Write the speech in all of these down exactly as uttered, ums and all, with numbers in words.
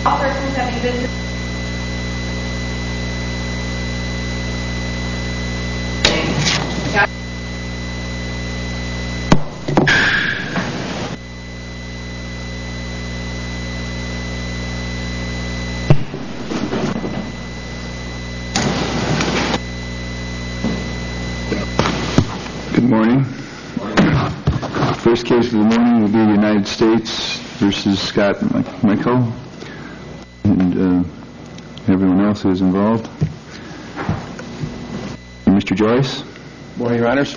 All persons having business. Good morning. First case of the morning will be the United States versus Scott Michael and uh, everyone else who is involved. Mister Joyce. Good morning, Your Honors.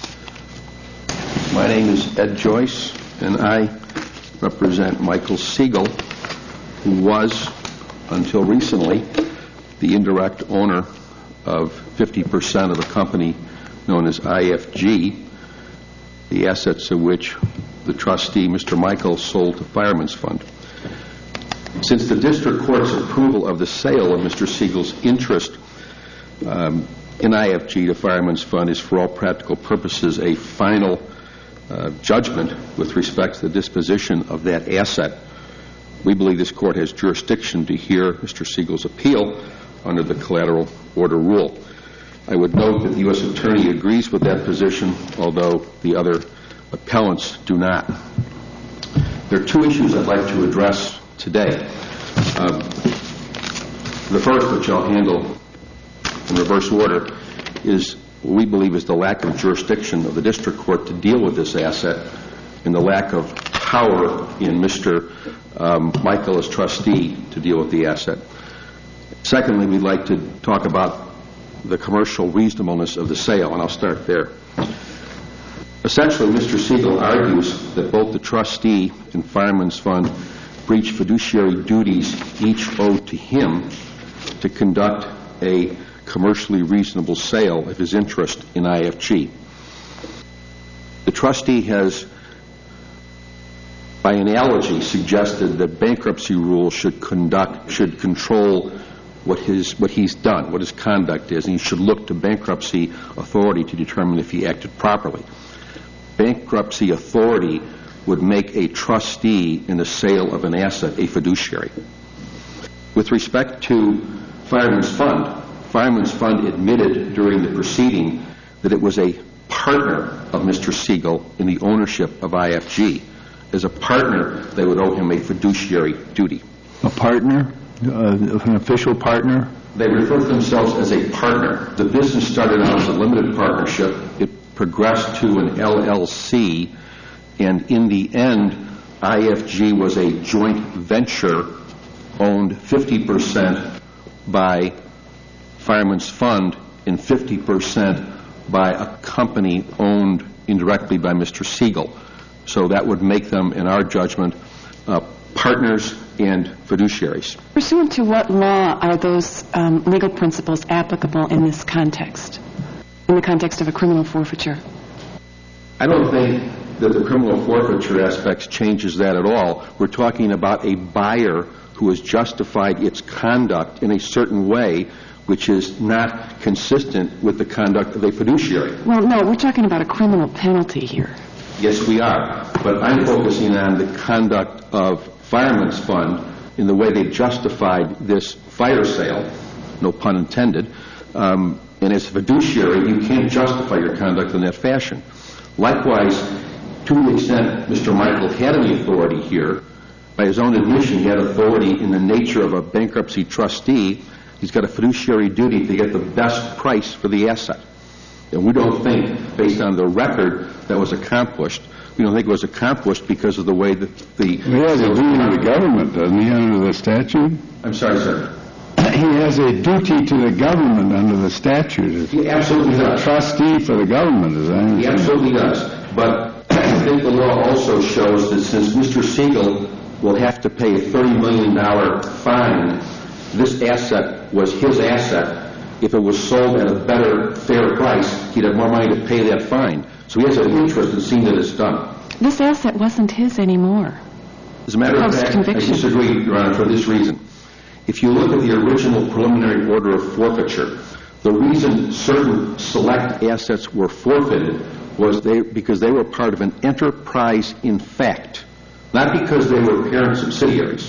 My name is Ed Joyce, and I represent Michael Siegel, who was, until recently, the indirect owner of fifty percent of a company known as I F G, the assets of which the trustee, Mister Michael, sold to Fireman's Fund. Since the district court's approval of the sale of Mister Siegel's interest um, in I F G to Fireman's Fund is, for all practical purposes, a final uh, judgment with respect to the disposition of that asset, we believe this court has jurisdiction to hear Mister Siegel's appeal under the collateral order rule. I would note that the U S Attorney agrees with that position, although the other appellants do not. There are two issues I'd like to address today. Um, the first, which I'll handle in reverse order, is what we believe is the lack of jurisdiction of the district court to deal with this asset and the lack of power in Mister Um, Michael as trustee to deal with the asset. Secondly, we'd like to talk about the commercial reasonableness of the sale, and I'll start there. Essentially, Mister Siegel argues that both the trustee and Fireman's Fund breach fiduciary duties each owed to him to conduct a commercially reasonable sale of his interest in I F G. The trustee has, by analogy, suggested that bankruptcy rules should conduct, should control what his what he's done, what his conduct is, and he should look to bankruptcy authority to determine if he acted properly. Bankruptcy authority would make a trustee in the sale of an asset a fiduciary. With respect to Fireman's Fund, Fireman's Fund admitted during the proceeding that it was a partner of Mister Siegel in the ownership of I F G. As a partner, they would owe him a fiduciary duty. A partner? Uh, an official partner? They refer to themselves as a partner. The business started out as a limited partnership. It progressed to an L L C, and in the end, I F G was a joint venture owned fifty percent by Fireman's Fund and fifty percent by a company owned indirectly by Mister Siegel. So that would make them, in our judgment, uh, partners and fiduciaries. Pursuant to what law are those um, legal principles applicable in this context, in the context of a criminal forfeiture? I don't think that the criminal forfeiture aspects changes that at all. We're talking about a buyer who has justified its conduct in a certain way which is not consistent with the conduct of a fiduciary. Well, no, we're talking about a criminal penalty here. Yes, we are. But I'm focusing on the conduct of Fireman's Fund in the way they justified this fire sale, no pun intended. Um, and as a fiduciary, you can't justify your conduct in that fashion. Likewise, to the extent Mister Michael had any authority here, by his own admission, he had authority in the nature of a bankruptcy trustee. He's got a fiduciary duty to get the best price for the asset. And we don't think, based on the record that was accomplished, we don't think it was accomplished because of the way that the... He has a duty to the government, doesn't he, under the statute? I'm sorry, sir. He has a duty to the government under the statute. He absolutely He's does. a trustee for the government, as I understand. He absolutely does. But I think the law also shows that since Mister Siegel will have to pay a thirty million dollars fine, this asset was his asset. If it was sold at a better, fair price, he'd have more money to pay that fine. So he has an interest in seeing that it's done. This asset wasn't his anymore. As a matter of fact, I disagree, Your Honor, for this reason. If you look at the original preliminary order of forfeiture, the reason certain select assets were forfeited was they, because they were part of an enterprise in fact, not because they were parent subsidiaries.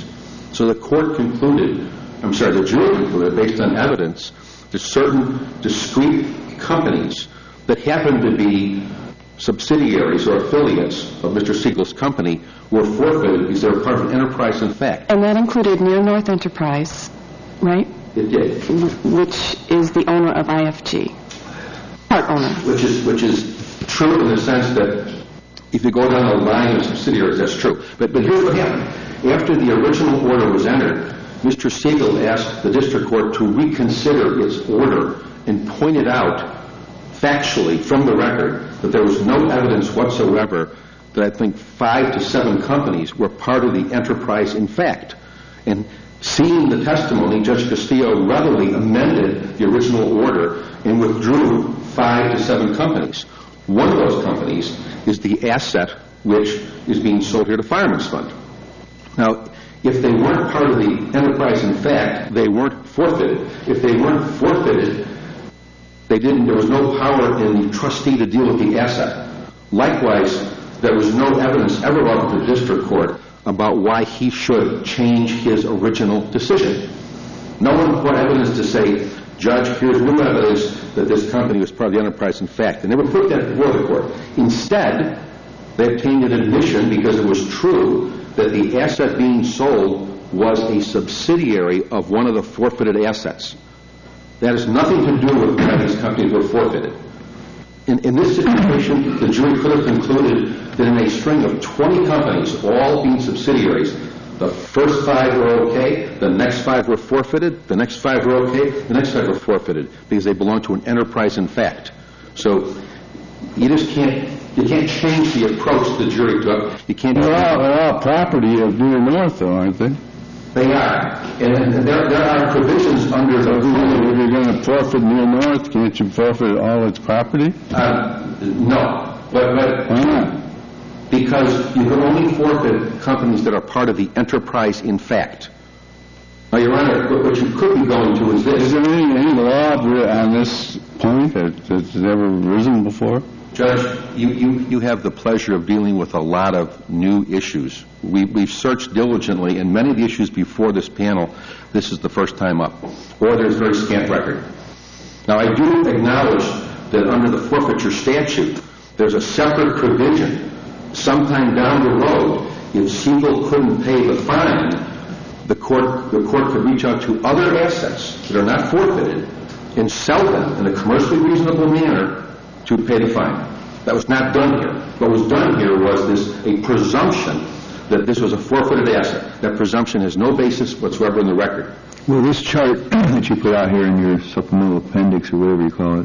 So the court concluded, I'm sorry, the jury concluded, based on evidence, that certain discrete companies that happened to be subsidiaries or affiliates of Mister Siegel's company were forfeited because they were part of an enterprise in fact. And that included Near North Enterprise, right? It did. Which is the owner of I F G. Part owner. Which is, which is true in the sense that if you go down the line of subsidiaries, that's true. But, but here's what happened. After the original order was entered, Mister Siegel asked the district court to reconsider its order and pointed out factually from the record that there was no evidence whatsoever that I think five to seven companies were part of the enterprise in fact. And seeing the testimony, Judge Castillo readily amended the original order and withdrew five to seven companies. One of those companies is the asset which is being sold here to Fireman's Fund. Now, if they weren't part of the enterprise in fact, they weren't forfeited. If they weren't forfeited, they didn't, there was no power in the trustee to deal with the asset. Likewise, there was no evidence ever brought to the district court about why he should change his original decision. No one brought evidence to say, Judge, here's new evidence that this company was part of the enterprise in fact. They never put that before the court. Instead, they obtained an admission because it was true that the asset being sold was a subsidiary of one of the forfeited assets. That has nothing to do with why these companies were forfeited. In, in this situation, the jury could have concluded that in a string of twenty companies, all being subsidiaries, the first five were okay, the next five were forfeited, the next five were okay, the next five were forfeited because they belong to an enterprise in fact. So you just can't, you can't change the approach the jury took. You can't. They're all, they're all property of Near North, though, aren't they? They are. And, and there, there are provisions under the... If you're going to forfeit Near North, can't you forfeit all its property? Uh, no. But, but Why not? Because you can only forfeit companies that are part of the enterprise in fact. Now, Your Honor, what you could be going to is this. Is there any, any law on this point that, that's ever risen before? Judge, you, you, you have the pleasure of dealing with a lot of new issues. We, we've searched diligently, and many of the issues before this panel, this is the first time up, or there's very scant record. Now, I do acknowledge that under the forfeiture statute, there's a separate provision. Sometime down the road, if Siegel couldn't pay the fine, the court, the court could reach out to other assets that are not forfeited and sell them in a commercially reasonable manner to pay the fine. That was not done here. What was done here was this a presumption that this was a forfeited asset. That presumption has no basis whatsoever in the record. Well, this chart that you put out here in your supplemental appendix, or whatever you call it,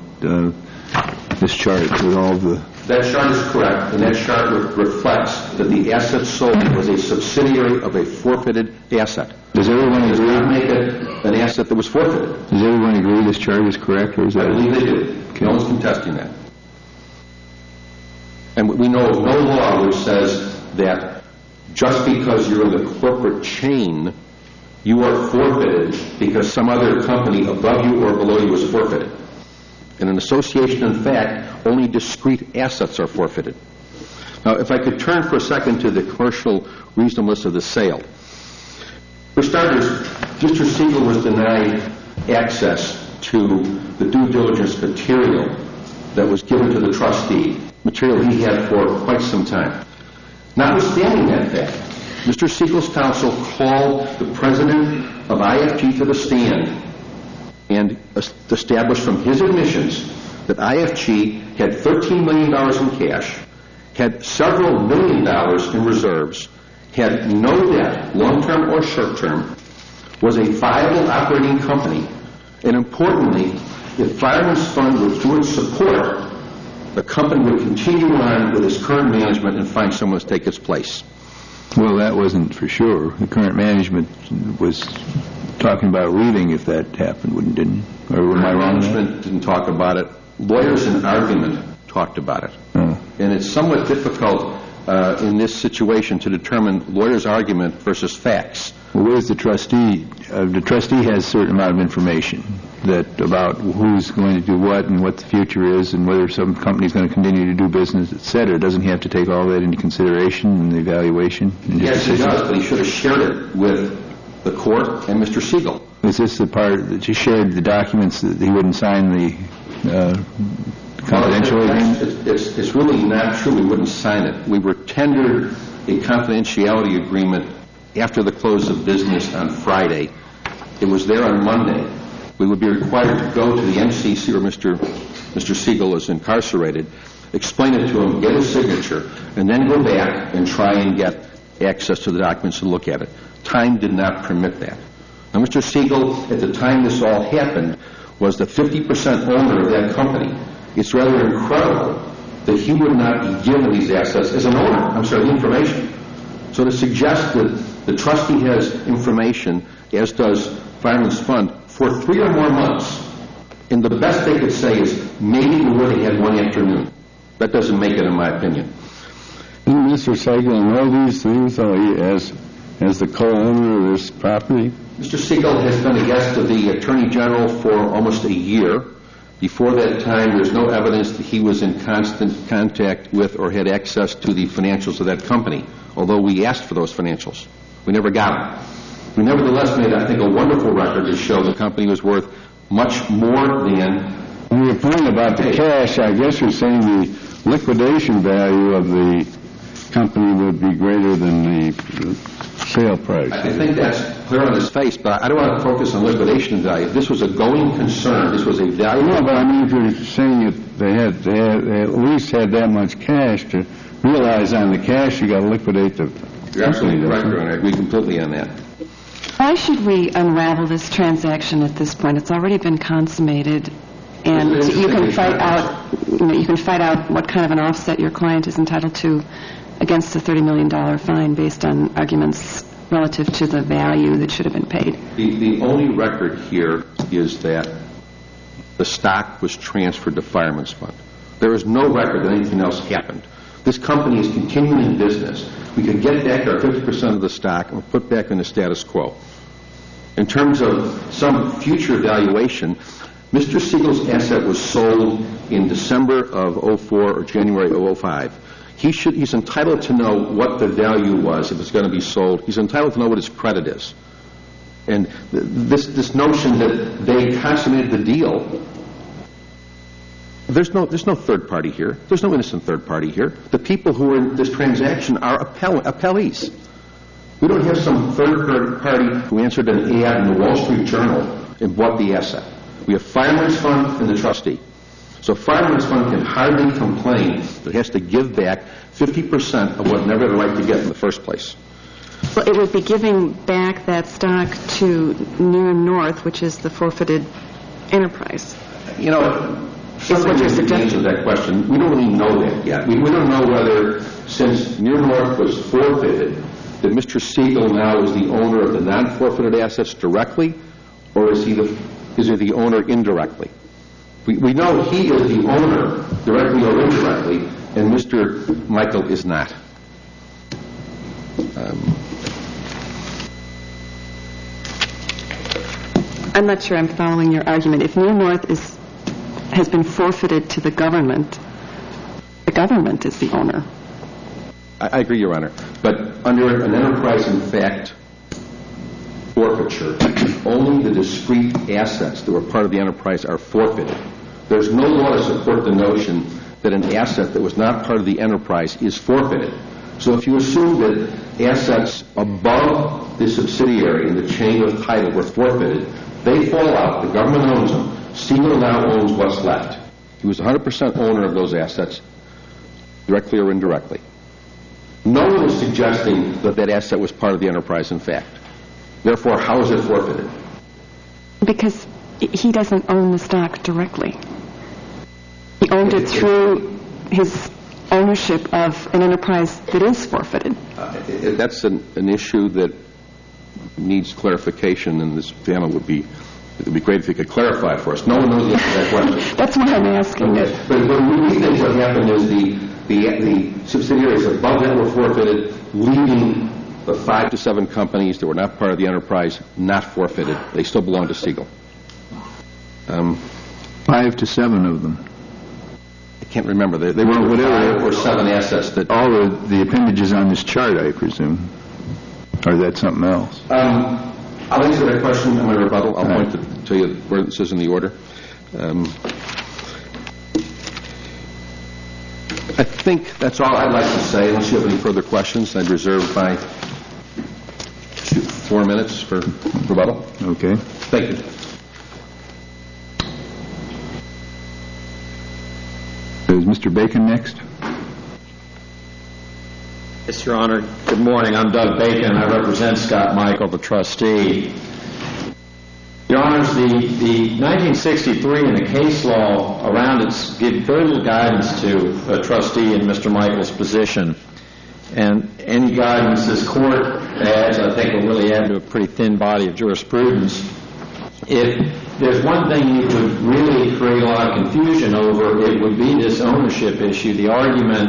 uh, this chart with all the... That chart is correct, and that chart re- reflects that the asset sold was a subsidiary of a forfeited asset. Does everyone It does agree? not make it an asset that was forfeited. Does everyone agree this chart is correct, or is that... I believe they do. Okay. No one's contesting that. And we know of no law which says that just because you're in the corporate chain, you are forfeited because some other company above you or below you was forfeited. In an association, in fact, only discrete assets are forfeited. Now, if I could turn for a second to the commercial reasonableness of the sale. For starters, Mister Siegel was denied access to the due diligence material that was given to the trustee, material he had for quite some time. Notwithstanding that fact, Mister Siegel's counsel called the president of I F G to the stand and established from his admissions that I F G had thirteen million dollars in cash, had several million dollars in reserves, had no debt, long-term or short-term, was a viable operating company, and importantly, if Fireman's Fund withdrew its support, the company would continue on with its current management and find someone to take its place. Well, that wasn't for sure. The current management was talking about leaving if that happened, wouldn't didn't? Or am I wrong? Management didn't talk about it. Lawyers in argument talked about it. Oh. And it's somewhat difficult uh, in this situation to determine lawyers' argument versus facts. Well, where's the trustee? Uh, the trustee has a certain amount of information that about who's going to do what and what the future is and whether some company's going to continue to do business, et cetera. Doesn't he have to take all that into consideration in the evaluation? Yes, he does, but he should have shared it with the court, and Mister Siegel. Is this the part that you shared the documents that he wouldn't sign the uh, confidential well, agreement? It's, it's, it's really not true we wouldn't sign it. We were tendered a confidentiality agreement after the close of business on Friday. It was there on Monday. We would be required to go to the M C C, or Mister Mister Siegel is incarcerated, explain it to him, get his signature, and then go back and try and get access to the documents and look at it. Time did not permit that. Now, Mister Siegel, at the time this all happened, was the fifty percent owner of that company. It's rather incredible that he would not be given these assets as an owner, I'm sorry, the information. So to suggest that the trustee has information, as does Fireman's Fund, for three or more months, and the best they could say is maybe we would have had one afternoon. That doesn't make it, in my opinion. Didn't Mister Siegel know these things, though, he, as, as the co-owner of this property? Mister Siegel has been a guest of the Attorney General for almost a year. Before that time, there's no evidence that he was in constant contact with or had access to the financials of that company, although we asked for those financials. We never got them. We nevertheless made, I think, a wonderful record to show the company was worth much more than... On your point about the cash, I guess you're saying the liquidation value of the company would be greater than the, the sale price. I think that's clear on his face, but I don't want to focus on liquidation value. This was a going concern. This was a value... No, but I mean, if you're saying that they had, they had they at least had that much cash to realize on the cash, you got to liquidate the... You're absolutely correct, Your Honor. I agree completely on that. Why should we unravel this transaction at this point? It's already been consummated, and you can fight out, you know, you can fight out what kind of an offset your client is entitled to against the thirty million dollars fine based on arguments relative to the value that should have been paid. The, the only record here is that the stock was transferred to Fireman's Fund. There is no record that anything else happened. This company is continuing in business. We can get back our fifty percent of the stock and put back in the status quo. In terms of some future valuation, Mister Siegel's asset was sold in December of oh four or January of oh five. He should, he's entitled to know what the value was if it's going to be sold. He's entitled to know what his credit is. And th- this, this notion that they consummated the deal, there's no, there's no third party here. There's no innocent third party here. The people who are in this transaction are appell- appellees. We don't have some third party who answered an ad in the Wall Street Journal and bought the asset. We have Fireman's Fund and the trustee. So Fireman's Fund can hardly complain that it has to give back fifty percent of what it never had the right to get in the first place. Well, it would be giving back that stock to Near North, which is the forfeited enterprise. You know, something is the answer to that question. We don't really know that yet. We, we don't know whether, since Near North was forfeited, that Mister Siegel now is the owner of the non-forfeited assets directly, or is he the, is he the owner indirectly? We, we know he is the owner, directly or indirectly, and Mister Michael is not. Um, I'm not sure I'm following your argument. If Near North is, has been forfeited to the government, the government is the owner. I, I agree, Your Honor. But under an enterprise in fact forfeiture, only the discrete assets that were part of the enterprise are forfeited. There's no law to support the notion that an asset that was not part of the enterprise is forfeited. So if you assume that assets above the subsidiary in the chain of title were forfeited, they fall out. The government owns them. Siegel now owns what's left. He was one hundred percent owner of those assets, directly or indirectly. No one is suggesting that that asset was part of the enterprise in fact. Therefore, how is it forfeited? Because he doesn't own the stock directly. He owned it through his ownership of an enterprise that is forfeited. Uh, that's an, an issue that needs clarification, and this panel would be, it would be great if you could clarify for us. No one knows the answer to that question. That's why I'm asking okay. it. But, but we think what happened is the, the, the subsidiaries above that were forfeited, leaving the five to seven companies that were not part of the enterprise not forfeited. They still belong to Siegel. Um, Five to seven of them. I can't remember. They, they were Well, whatever. five or seven assets that... All of the appendages on this chart, I presume. Or is that something else? Um, I'll answer that question in my rebuttal. I'll point to, to you where this is in the order. Um, I think that's all I'd like to say. Unless you have any further questions, I'd reserve my two, four minutes for rebuttal. Okay. Thank you. Is Mister Bacon next? Yes, Your Honor. Good morning. I'm Doug Bacon. I represent Scott Michael, the trustee. Your Honors, the, the nineteen sixty-three and the case law around it give very little guidance to a trustee in Mister Michael's position. And any guidance this court adds, I think, will really add to a pretty thin body of jurisprudence. If there's one thing you could really create a lot of confusion over, it would be this ownership issue, the argument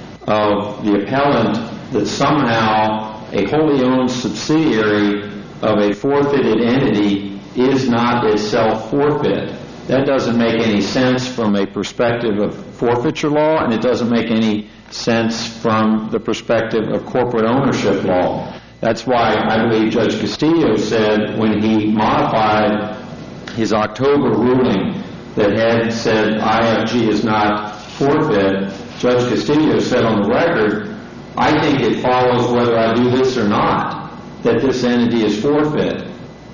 of the appellant that somehow a wholly owned subsidiary of a forfeited entity is not itself forfeit. That doesn't make any sense from a perspective of forfeiture law, and it doesn't make any sense from the perspective of corporate ownership law. That's why I believe Judge Castillo said when he modified his October ruling that had said I F G is not forfeit, Judge Castillo said on the record, I think it follows whether I do this or not, that this entity is forfeit.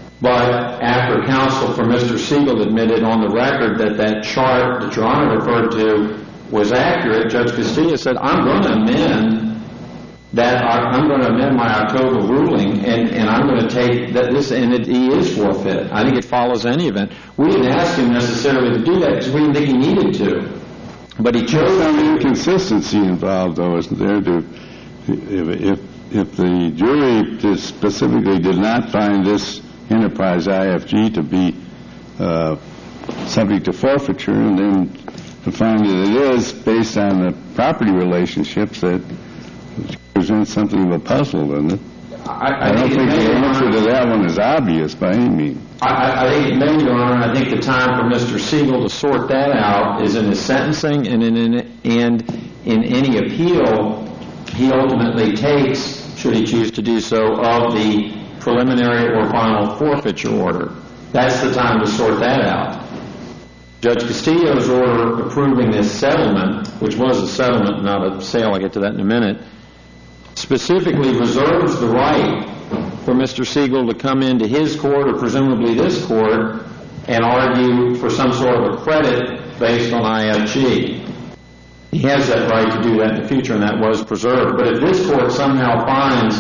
But after counsel for Mister Siegel admitted on the record that that chart that Your Honor referred to was accurate, Judge Castillo said, I'm going to amend that, I'm going to amend my October ruling, and, and I'm going to take that this entity is forfeit. I think it follows any event. We didn't ask him necessarily to do that because we didn't think he needed to. But he chose. There's some inconsistency involved, though, isn't there? To, if, if, if the jury just specifically did not find this enterprise I F G to be uh, subject to forfeiture, and then to find that it is based on the property relationships, that presents something of a puzzle, doesn't it? I, I, I don't think, think the answer Honor, to that one is obvious by any means. I, I think it may, Your Honor. I think the time for Mister Siegel to sort that out is in his sentencing, and in, in, and in any appeal he ultimately takes, should he choose to do so, of the preliminary or final forfeiture order. That's the time to sort that out. Judge Castillo's order approving this settlement, which was a settlement, not a sale, I'll get to that in a minute, specifically reserves the right for Mister Siegel to come into his court, or presumably this court, and argue for some sort of a credit based on I F G. He has that right to do that in the future, and that was preserved. But if this court somehow finds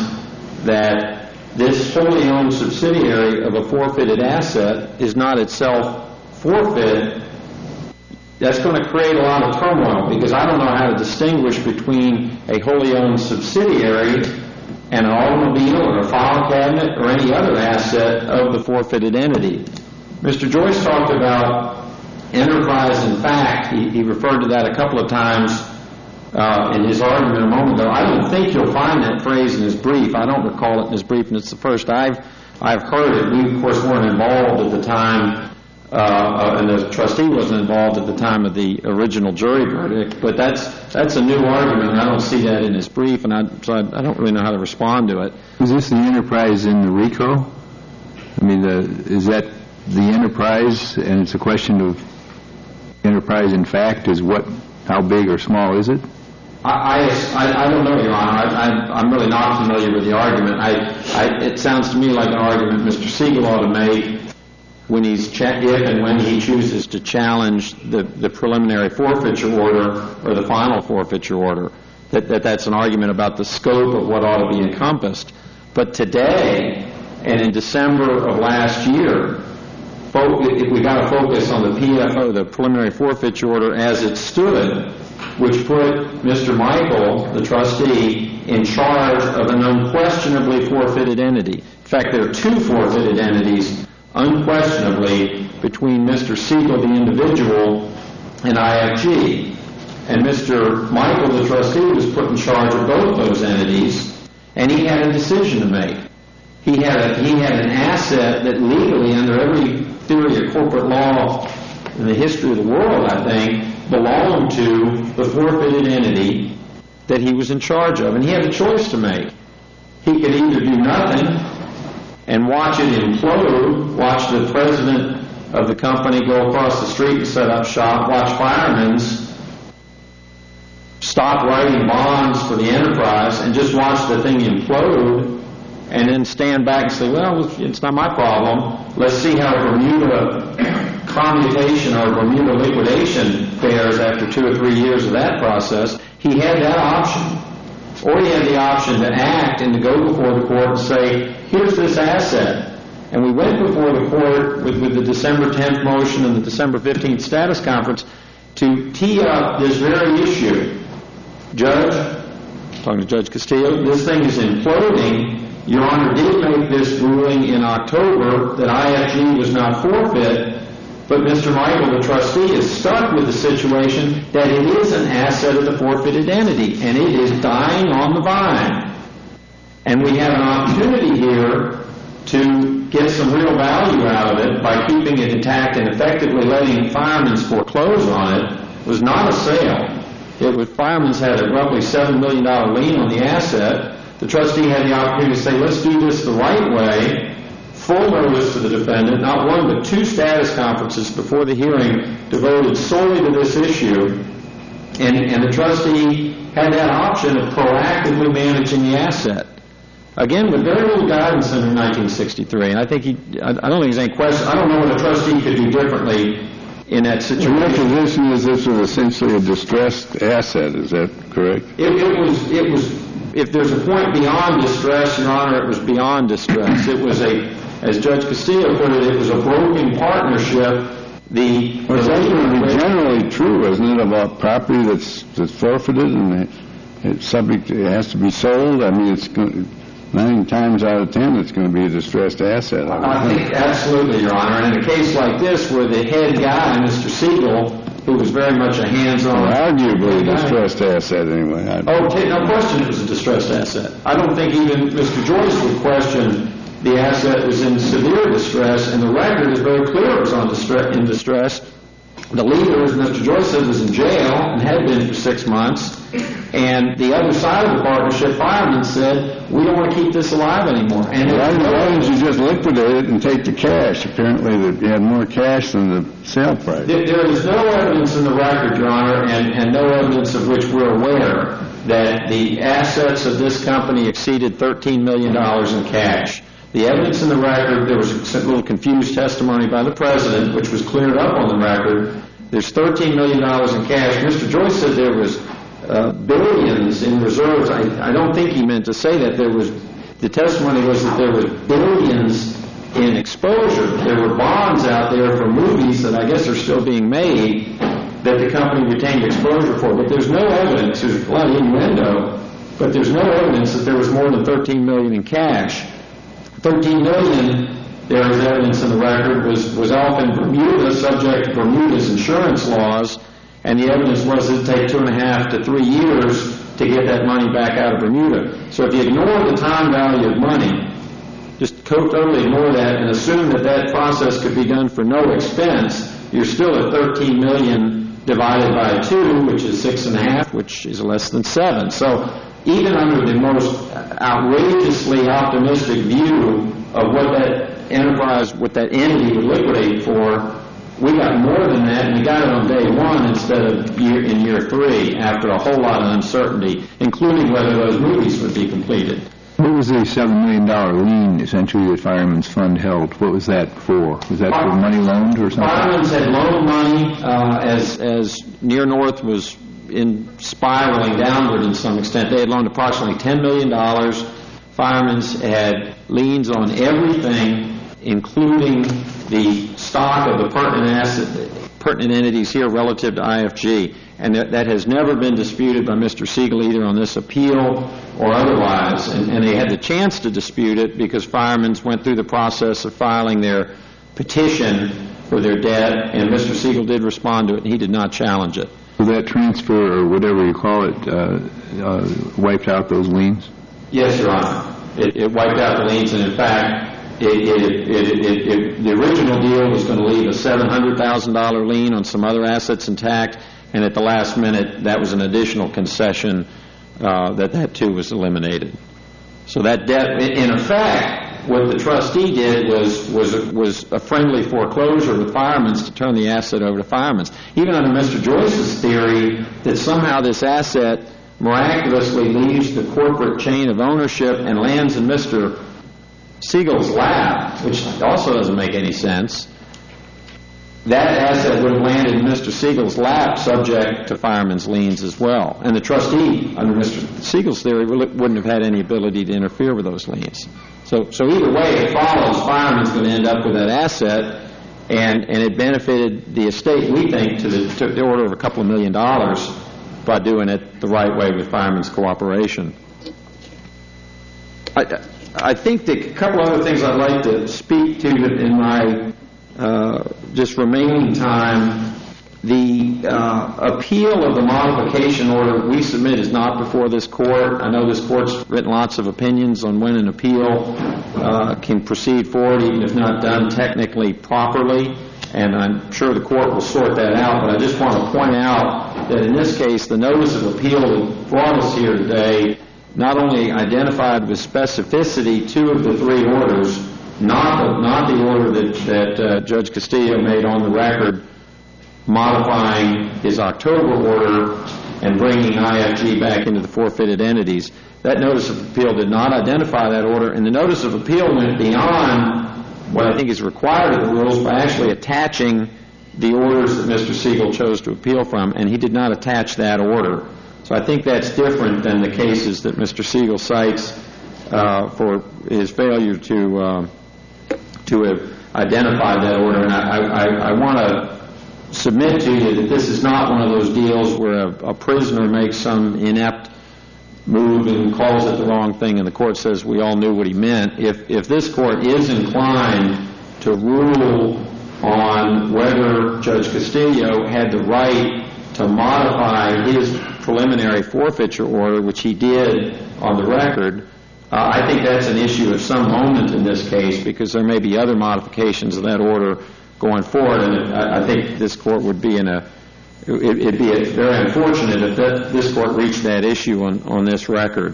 that this wholly owned subsidiary of a forfeited asset is not itself forfeit, that's going to create a lot of turmoil, because I don't know how to distinguish between a wholly owned subsidiary and an automobile or a file cabinet or any other asset of the forfeited entity. Mister Joyce talked about enterprise in fact. He, he referred to that a couple of times uh, in his argument a moment ago. I don't think you'll find that phrase in his brief. I don't recall it in his brief, and it's the first I've, I've heard it. We, of course, weren't involved at the time. Uh, and the trustee wasn't involved at the time of the original jury verdict, but that's that's a new argument, and I don't see that in his brief, and I, so I, I don't really know how to respond to it. Is this the enterprise in the RICO? I mean, the, is that the enterprise, and it's a question of enterprise in fact, is what, how big or small is it? I, I, I don't know, Your Honor. I, I, I'm really not familiar with the argument. I, I, it sounds to me like an argument Mister Siegel ought to make when he's cha- if and when he chooses to challenge the, the preliminary forfeiture order or the final forfeiture order, that, that that's an argument about the scope of what ought to be encompassed. But today, and in December of last year, fo- if we got to focus on the P F O, the preliminary forfeiture order as it stood, which put Mister Michael, the trustee, in charge of an unquestionably forfeited entity. In fact, there are two forfeited entities unquestionably between Mister Siegel, the individual, and I F G. And Mister Michael, the trustee, was put in charge of both those entities, and he had a decision to make. He had a, he had an asset that legally, under every theory of corporate law in the history of the world, I think, belonged to the forfeited entity that he was in charge of. And he had a choice to make. He could either do nothing and watch it implode, watch the president of the company go across the street and set up shop, watch firemen's stop writing bonds for the enterprise and just watch the thing implode, and then stand back and say, well, it's not my problem. Let's see how Bermuda commutation or Bermuda liquidation fares after two or three years of that process. He had that option. Or he had the option to act and to go before the court and say, here's this asset. And we went before the court with, with the December tenth motion and the December fifteenth status conference to tee up this very issue. Judge, talking to Judge Castillo, this thing is imploding. Your Honor did make this ruling in October that I F G was not forfeit, but Mister Michael, the trustee, is stuck with the situation that it is an asset of the forfeited entity, and it is dying on the vine. And we have an opportunity here to get some real value out of it by keeping it intact and effectively letting firemen's foreclose on it. It was not a sale. It was, firemen's had a roughly seven million dollars lien on the asset. The trustee had the opportunity to say, let's do this the right way, full notice to the defendant, not one but two status conferences before the hearing devoted solely to this issue, and, and the trustee had that option of proactively managing the asset. Again, with very little guidance under nineteen sixty-three, and I think he, I, I don't think there's any question, I don't know what a trustee could do differently in that situation. Your position is this was essentially a distressed asset, is that correct? It, it was, it was, if there's a point beyond distress, Your Honor, it was beyond distress. It was a, as Judge Castillo put it, it was a broken partnership. The, well, the that's going to be generally true, isn't it, about property that's, that's forfeited and it's subject, it has to be sold? I mean, it's going, nine times out of ten, it's going to be a distressed asset. I, I think absolutely, Your Honor. And in a case like this, where the head guy, Mister Siegel, who was very much a hands-on... Well, arguably a distressed asset, anyway. I oh, okay, no question it was a distressed asset. I don't think even Mister Joyce would question the asset was in severe distress, and the record is very clear it was on distre- in distress. The leader, as Mister Joyce said, was in jail and had been for six months, and the other side of the partnership, firemen, said, we don't want to keep this alive anymore. And why didn't you just liquidate it and take the cash? Apparently that you had more cash than the sale price. There, there is no evidence in the record, Your Honor, and, and no evidence of which we're aware, that the assets of this company exceeded thirteen million dollars in cash. The evidence in the record, there was a little confused testimony by the President, which was cleared up on the record. There's thirteen million dollars in cash. Mister Joyce said there was uh, billions in reserves. I, I don't think he meant to say that. There was, the testimony was that there was billions in exposure. There were bonds out there for movies that I guess are still being made that the company retained exposure for. But there's no evidence, there's a lot of innuendo, but there's no evidence that there was more than thirteen million dollars in cash. thirteen million dollars, there is evidence in the record, was, was off in Bermuda, subject to Bermuda's insurance laws, and the evidence was it would take two and a half to three years to get that money back out of Bermuda. So if you ignore the time value of money, just totally ignore that and assume that that process could be done for no expense, you're still at thirteen million dollars divided by two, which is six and a half, which is less than seven. So even under the most outrageously optimistic view of what that enterprise, what that entity would liquidate for, we got more than that, and we got it on day one instead of year, in year three, after a whole lot of uncertainty, including whether those movies would be completed. What was the seven million dollars lien, essentially, that Fireman's Fund held? What was that for? Was that for money loaned or something? Fireman's had loaned money uh, as, as Near North was in spiraling downward in some extent. They had loaned approximately ten million dollars. Fireman's had liens on everything, including the stock of the pertinent asset, pertinent entities here relative to I F G. And that, that has never been disputed by Mister Siegel either on this appeal or otherwise. And, and they had the chance to dispute it because Fireman's went through the process of filing their petition for their debt, and Mister Siegel did respond to it, and he did not challenge it. So that transfer, or whatever you call it, uh, uh, wiped out those liens? Yes, Your Honor. It, it wiped out the liens, and in fact, it, it, it, it, it, the original deal was going to leave a seven hundred thousand dollars lien on some other assets intact, and at the last minute, that was an additional concession uh, that that too was eliminated. So that debt, in effect, what the trustee did was was a, was a friendly foreclosure with Fireman's to turn the asset over to Fireman's. Even under Mister Joyce's theory that somehow this asset miraculously leaves the corporate chain of ownership and lands in Mister Siegel's lap, which also doesn't make any sense, that asset would have landed in Mister Siegel's lap subject to Fireman's liens as well. And the trustee, under Mister Siegel's theory, wouldn't have had any ability to interfere with those liens. So so either way, it follows Fireman's going to end up with that asset, and, and it benefited the estate, we think, to the, to the order of a couple of million dollars by doing it the right way with Fireman's cooperation. I, I think that a couple other things I'd like to speak to in my uh, just remaining time. The uh, appeal of the modification order we submit is not before this court. I know this court's written lots of opinions on when an appeal uh, can proceed forward, even if not done technically properly, and I'm sure the court will sort that out. But I just want to point out that in this case, the notice of appeal that brought us here today not only identified with specificity two of the three orders, not the, not the order that, that uh, Judge Castillo made on the record, modifying his October order and bringing I F G back into the forfeited entities. That notice of appeal did not identify that order, and the notice of appeal went beyond what I think is required of the rules by actually attaching the orders that Mister Siegel chose to appeal from, and he did not attach that order. So I think that's different than the cases that Mister Siegel cites uh, for his failure to uh, to have identified that order. And I, I, I want to submit to you that this is not one of those deals where a, a prisoner makes some inept move and calls it the wrong thing, and the court says we all knew what he meant. If, if this court is inclined to rule on whether Judge Castillo had the right to modify his preliminary forfeiture order, which he did on the record, uh, I think that's an issue of some moment in this case, because there may be other modifications of that order going forward, and I, I think this court would be in a It, it'd be a, very unfortunate if that, this court reached that issue on, on this record.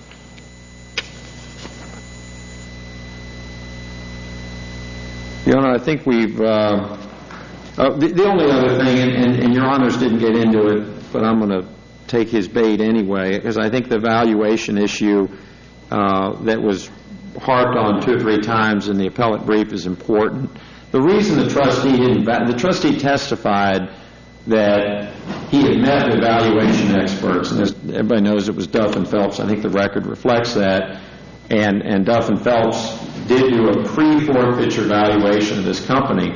Your Honor, I think we've, uh, uh, the, the only other thing, and, and, and Your Honors didn't get into it, but I'm going to take his bait anyway, because I think the valuation issue uh, that was harped on two or three times in the appellate brief is important. The reason the trustee didn't, the trustee testified that he had met with valuation experts, and as everybody knows it was Duff and Phelps. I think the record reflects that, and, and Duff and Phelps did do a pre-forfeiture valuation of this company.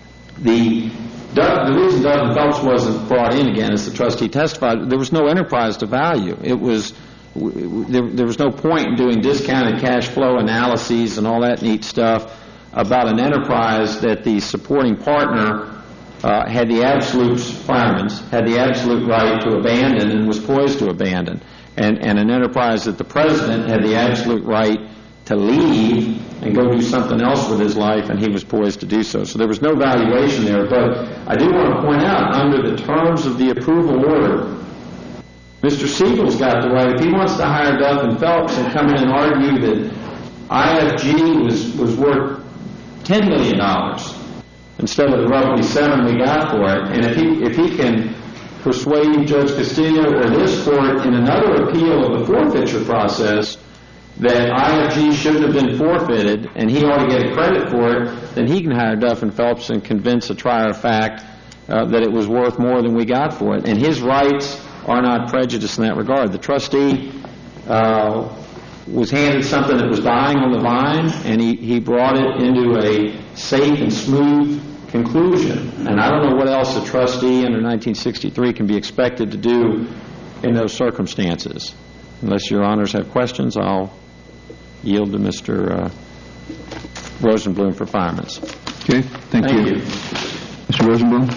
The, Duff, the reason Duff and Phelps wasn't brought in again, as the trustee testified, there was no enterprise to value. It was there, there was no point in doing discounted cash flow analyses and all that neat stuff about an enterprise that the supporting partner Uh, had the absolute, Fireman's, had the absolute right to abandon and was poised to abandon, and, and an enterprise that the president had the absolute right to leave and go do something else with his life, and he was poised to do so. So there was no valuation there, but I do want to point out, under the terms of the approval order, Mister Siegel's got the right, if he wants to hire Duff and Phelps and come in and argue that I F G was, was worth ten million dollars, instead of the roughly seven we got for it, and if he if he can persuade Judge Castillo or this court in another appeal of the forfeiture process that I F G shouldn't have been forfeited and he ought to get credit for it, then he can hire Duff and Phelps and convince a trier of fact uh, that it was worth more than we got for it. And his rights are not prejudiced in that regard. The trustee uh, was handed something that was dying on the vine, and he, he brought it into a safe and smooth conclusion. And I don't know what else a trustee under nineteen sixty-three can be expected to do in those circumstances. Unless Your Honors have questions, I'll yield to Mister Uh, Rosenblum for Fireman's. Okay, thank, Thank you. you. Mister Rosenblum?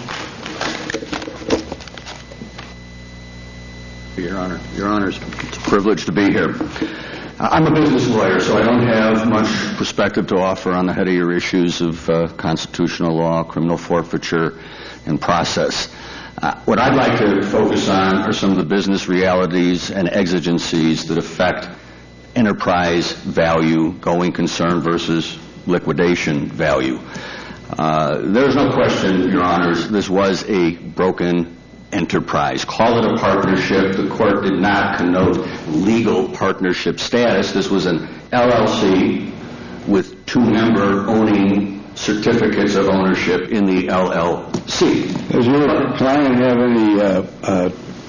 Your Honor, Your Honors, it's a privilege to be here. I'm a business lawyer, so I don't have much perspective to offer on the head of your issues of uh, constitutional law, criminal forfeiture, and process. Uh, what I'd like to focus on are some of the business realities and exigencies that affect enterprise value, going concern versus liquidation value. Uh, there's no question, Your Honors, this was a broken enterprise. Call it a partnership. The court did not connote legal partnership status. This was an L L C with two member owning certificates of ownership in the L L C. Does your client have any uh, uh,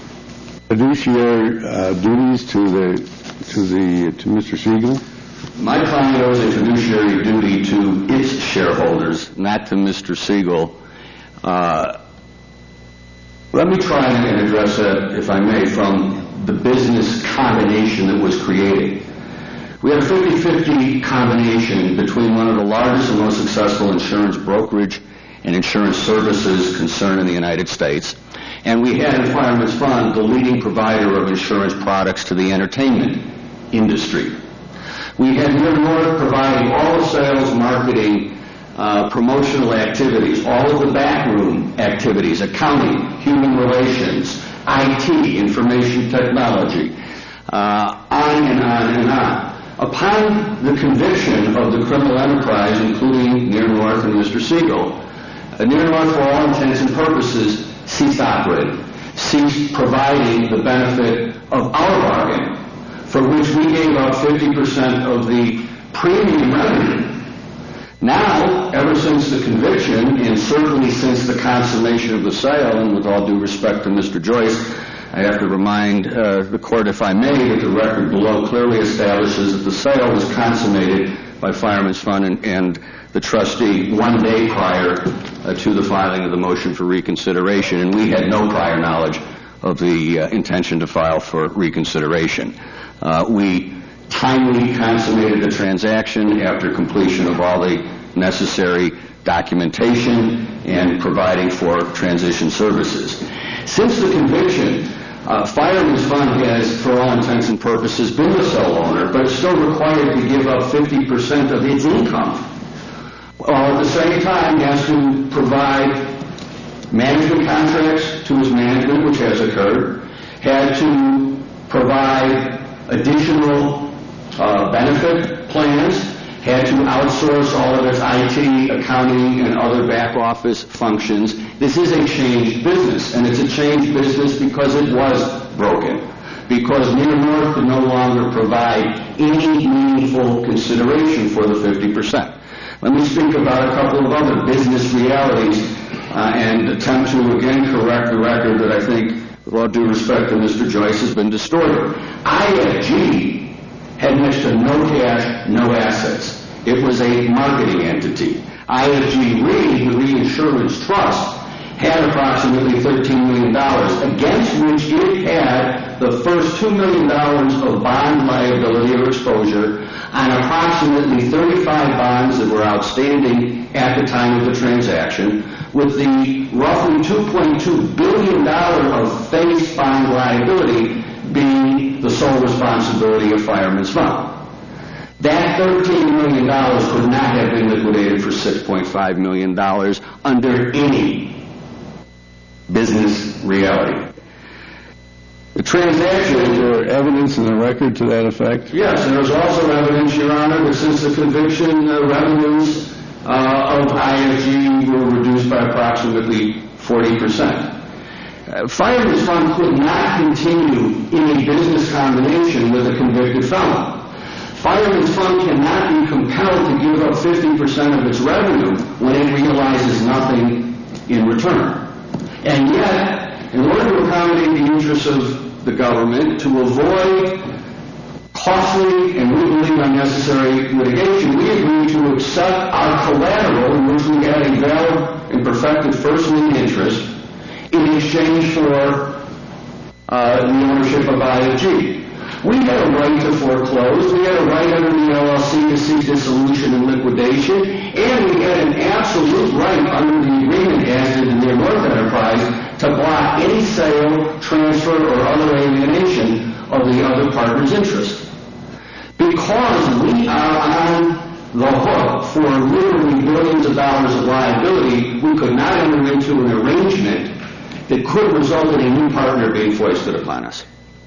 fiduciary uh, duties to the to the to Mister Siegel? My client owes a fiduciary duty to its shareholders, not to Mister Siegel. Uh, let me try and address that, if I may, from the business combination that was created. We had a fifty-fifty combination between one of the largest and most successful insurance brokerage and insurance services concern in the United States, and we had in Fireman's Fund the leading provider of insurance products to the entertainment industry. We had Near North providing all the sales, marketing, uh, promotional activities, all of the backroom activities, accounting, human relations, I T, information technology, uh, on and on and on. Upon the conviction of the criminal enterprise, including Near North and Mister Siegel, uh, Near North, for all intents and purposes, ceased operating, ceased providing the benefit of our bargain, for which we gave up fifty percent of the premium revenue. Now, ever since the conviction, and certainly since the consummation of the sale, and with all due respect to Mister Joyce, I have to remind uh, the court, if I may, that the record below clearly establishes that the sale was consummated by Fireman's Fund and, and the trustee one day prior uh, to the filing of the motion for reconsideration, and we had no prior knowledge of the uh, intention to file for reconsideration. Uh, we timely consummated the transaction after completion of all the necessary documentation and providing for transition services. Since the conviction, uh, Fireman's Fund has, for all intents and purposes, been the sole owner, but it's still required to give up fifty percent of its income. While at the same time, he has to provide management contracts to his management, which has occurred, had to provide additional uh, benefit plans, had to outsource all of its I T, accounting, and other back office functions. This is a changed business, and it's a changed business because it was broken, because Near North could no longer provide any meaningful consideration for the fifty percent. Let me speak about a couple of other business realities uh, and attempt to again correct the record that I think, with all due respect to Mister Joyce, has been distorted. I F G had next to no cash, no assets. It was a marketing entity. I F G Re, the reinsurance trust, had approximately thirteen million dollars, against which it had the first two million dollars of bond liability or exposure on approximately thirty-five bonds that were outstanding at the time of the transaction, with the roughly two point two billion dollars of face bond liability being the sole responsibility of Fireman's Fund. That thirteen million dollars could not have been liquidated for six point five million dollars under any business reality. The transaction... Is there evidence in the record to that effect? Yes, and there's also evidence, Your Honor, that since the conviction, the revenues uh, of I F G were reduced by approximately forty percent. Uh, Fireman's Fund could not continue in a business combination with a convicted felon. Fireman's Fund cannot be compelled to give up fifty percent of its revenue when it realizes nothing in return. And yet, in order to accommodate the interests of the government, to avoid costly and we believe unnecessary litigation, we agreed to accept our collateral, in which we had a valid and perfected first lien interest, in exchange for uh, the ownership of I F G. We had a right to foreclose, we had a right under the L L C to seek dissolution and liquidation, and we had an absolute right under the agreement as did the Near North Enterprise to block any sale, transfer, or other alienation of the other partner's interest. Because we are on the hook for literally billions of dollars of liability, we could not enter into an arrangement that could result in a new partner being foisted upon us.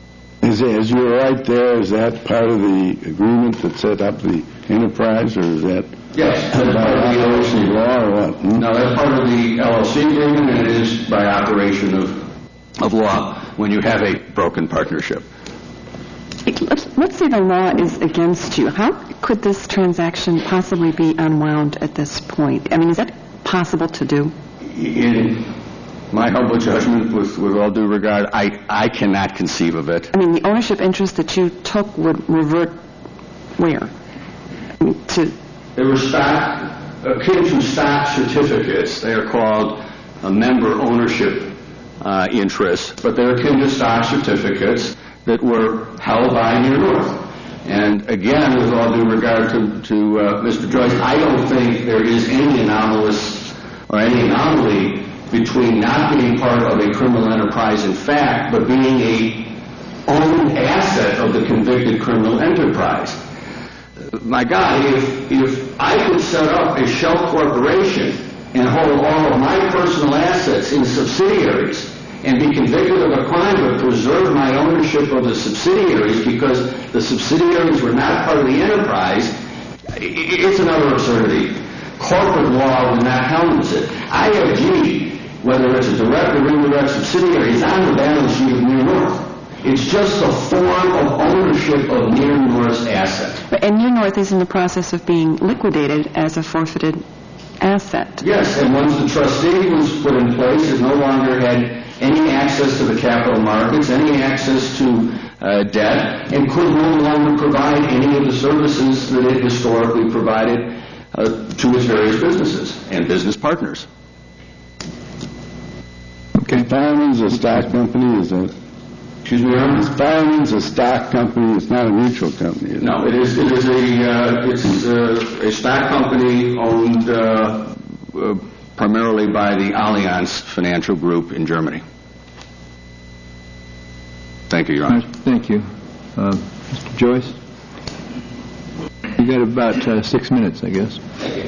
Is, is you right there, is that part of the agreement that set up the enterprise, or is that Yes. by operation of law or what? Hmm? No, that's part of the L L C agreement, and it is by operation of, of law when you have a broken partnership. Let's, let's say the law is against you. How could this transaction possibly be unwound at this point? I mean, is that possible to do? In my humble judgment, with, with all due regard, I, I cannot conceive of it. I mean, the ownership interest that you took would revert where? I mean, to They were stock, akin to stock certificates. They are called a member ownership uh, interests, but they're akin to stock certificates that were held by Near North. And again, with all due regard to, to uh, Mister Joyce, I don't think there is any anomalous or any anomaly between not being part of a criminal enterprise in fact, but being a owned asset of the convicted criminal enterprise. My God, if, if I could set up a shell corporation and hold all of my personal assets in subsidiaries and be convicted of a crime but preserve my ownership of the subsidiaries because the subsidiaries were not part of the enterprise, it's another absurdity. Corporate law would not countenance it. I F G, whether it's a direct or indirect subsidiary, is on the balance sheet of Near North. It's just a form of ownership of Near North's asset. and Near North is in the process of being liquidated as a forfeited asset. Yes, and once the trustee was put in place, it no longer had any access to the capital markets, any access to uh, debt, and could no longer provide any of the services that it historically provided uh, to its various businesses and business partners. Okay, Fireman's a stock company, is that? Excuse me, Your Honor? Fireman's a stock company, it's not a mutual company, is it? No, it is. It is a. Uh, it's uh, a stock company owned uh, uh, primarily by the Allianz Financial Group in Germany. Thank you, Your Honor. Thank you. Uh, Mister Joyce? You got about uh, six minutes, I guess.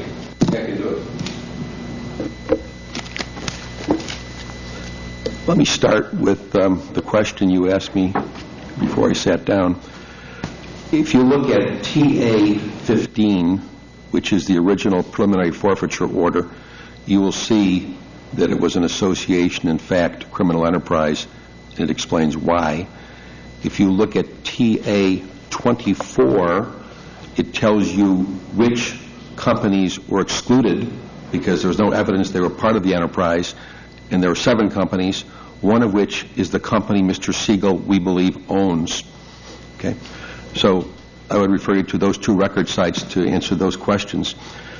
Let me start with um, the question you asked me before I sat down. If you look at T A fifteen, which is the original preliminary forfeiture order, you will see that it was an association, in fact, criminal enterprise. It explains why. If you look at T A twenty-four, it tells you which companies were excluded because there was no evidence they were part of the enterprise, and there were seven companies, one of which is the company Mister Siegel, we believe, owns. Okay? So I would refer you to those two record sites to answer those questions.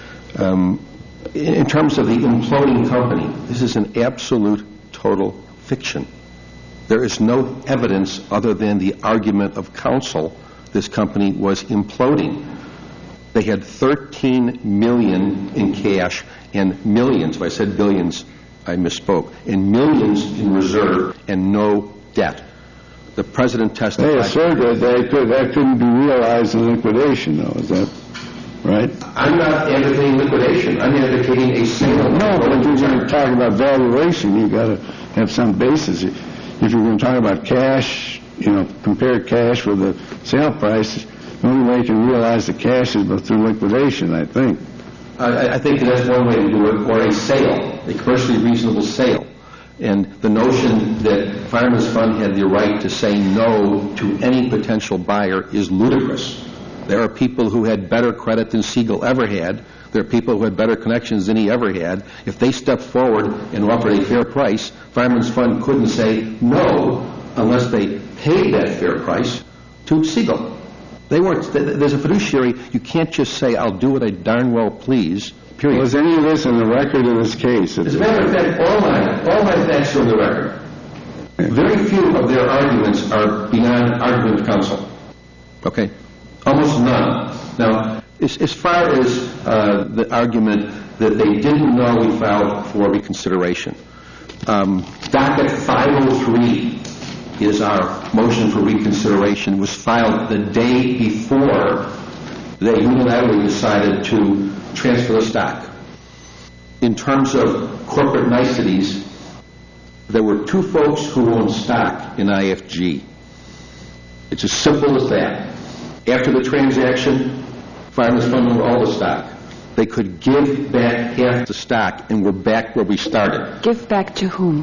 Um, in, in terms of the imploding company, this is an absolute total fiction. There is no evidence other than the argument of counsel this company was imploding. They had thirteen million dollars in cash and millions, if I said billions, I misspoke, and millions in reserve and no debt. The president testified. They asserted that could, that couldn't be realized in liquidation, though, is that right? I'm not advocating liquidation. I'm advocating a sale. No, but if you're going to talk about valuation, you've got to have some basis. If you're going to talk about cash, you know, compare cash with the sale price, the only way you can realize the cash is through liquidation, I think. I, I think that's one way to do it, or a sale, a commercially reasonable sale. And the notion that Fireman's Fund had the right to say no to any potential buyer is ludicrous. There are people who had better credit than Siegel ever had. There are people who had better connections than he ever had. If they stepped forward and offered a fair price, Fireman's Fund couldn't say no unless they paid that fair price to Siegel. They weren't. There's a fiduciary. You can't just say, "I'll do what I darn well please." Period. Was any of this in the record of this case? As a matter of fact, all my all my facts are in the record. Very few of their arguments are beyond argument of counsel. Okay, almost none. Now, as, as far as uh, the argument that they didn't know we filed for reconsideration, um, docket five oh three is our motion for reconsideration. Was filed the day before they unilaterally decided to transfer the stock. In terms of corporate niceties, there were two folks who owned stock in I F G. It's as simple as that. After the transaction, Fireman's Fund owned all the stock. They could give back half the stock, and we're back where we started. Give back to whom?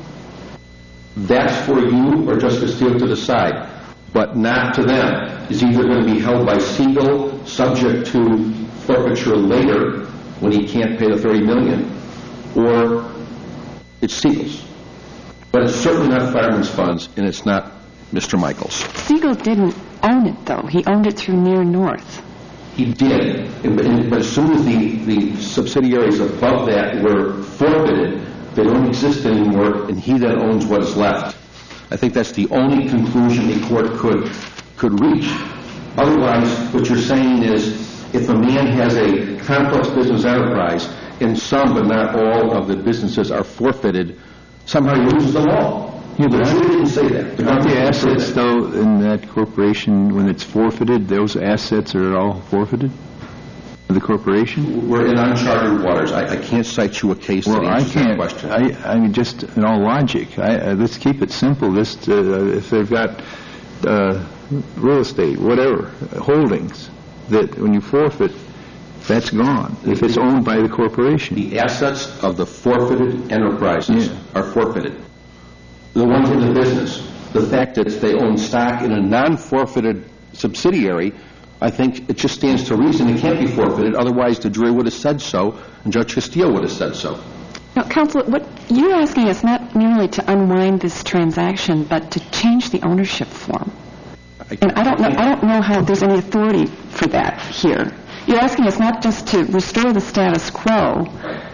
That's for you or Justice Castillo to decide, but not to them. It's either going to be held by Siegel, subject to forfeiture later when he can't pay the thirty million dollars, or it's Siegel's. But it's certainly not Fireman's Funds, and it's not Mister Michaels. Siegel didn't own it, though. He owned it through Near North. He did, and- but as soon as the, the subsidiaries above that were forfeited, they don't exist anymore, and he then owns what is left. I think that's the only conclusion a court could could reach. Otherwise, what you're saying is, if a man has a complex business enterprise, and some but not all of the businesses are forfeited, somehow he loses them all. Yeah, but The jury didn't say that. The Aren't the government didn't say assets, that. though, in that corporation, when it's forfeited, those assets are all forfeited? The corporation? We're in uncharted waters. I, I can't cite you a case that Well, I answers that can't, question. I, I mean, just in all logic, I, uh, let's keep it simple. This, uh, if they've got uh, real estate, whatever, uh, holdings, that when you forfeit, that's gone, if it's owned by the corporation. The assets of the forfeited enterprises Yeah. are forfeited. The ones in the business. The fact that they own stock in a non-forfeited subsidiary, I think it just stands to reason it can't be forfeited. Otherwise, the jury would have said so, and Judge Castillo would have said so. Now, Counsel, what you're asking us not merely to unwind this transaction, but to change the ownership form. And I don't know, I don't know how there's any authority for that here. You're asking us not just to restore the status quo,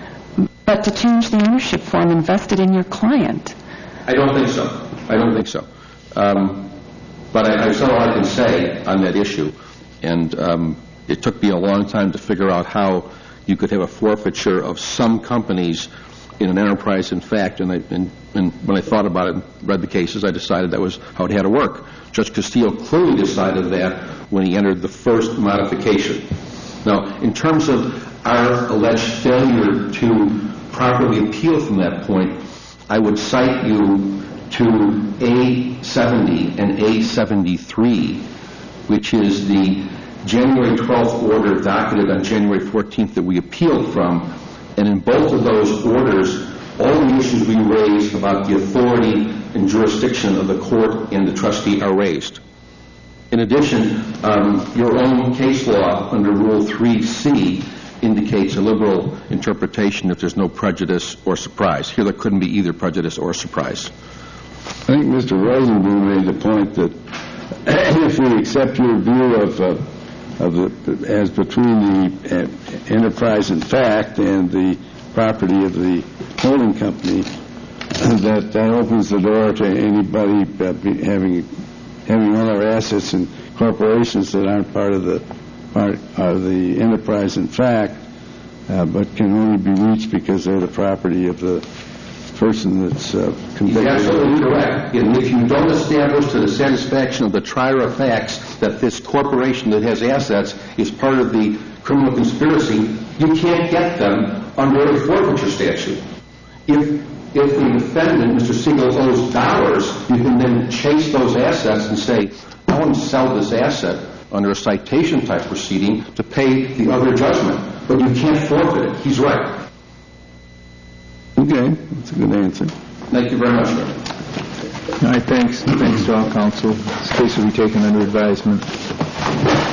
but to change the ownership form invested in your client. I don't think so. I don't think so. Um, but I, I saw all I can say on that issue, and um, it took me a long time to figure out how you could have a forfeiture of some companies in an enterprise in fact, and, I, and, and when I thought about it and read the cases, I decided that was how it had to work. Judge Castillo clearly decided that when he entered the first modification. Now, in terms of our alleged failure to properly appeal from that point, I would cite you to A seventy and A seventy-three, which is the January twelfth order docketed on January fourteenth that we appealed from. And in both of those orders, all the issues we raised about the authority and jurisdiction of the court and the trustee are raised. In addition, um, your own case law under Rule three C indicates a liberal interpretation if there's no prejudice or surprise. Here there couldn't be either prejudice or surprise. I think Mister Rosenblum made the point that if we accept your view of uh, of the as between the uh, enterprise in fact and the property of the holding company, that that opens the door to anybody uh, be having having other assets and corporations that aren't part of the part of the enterprise in fact, uh, but can only be reached because they're the property of the person that's uh, convicted. You're absolutely correct. And if you don't establish to the satisfaction of the trier of facts that this corporation that has assets is part of the criminal conspiracy, you can't get them under a forfeiture statute. If if the defendant, Mister Siegel, owes dollars, you can then chase those assets and say, I want to sell this asset under a citation-type proceeding to pay the other judgment. But you can't forfeit it. He's right. Okay, that's a good answer. Thank you very much, sir. All right, thanks. Thanks to all counsel. This case will be taken under advisement.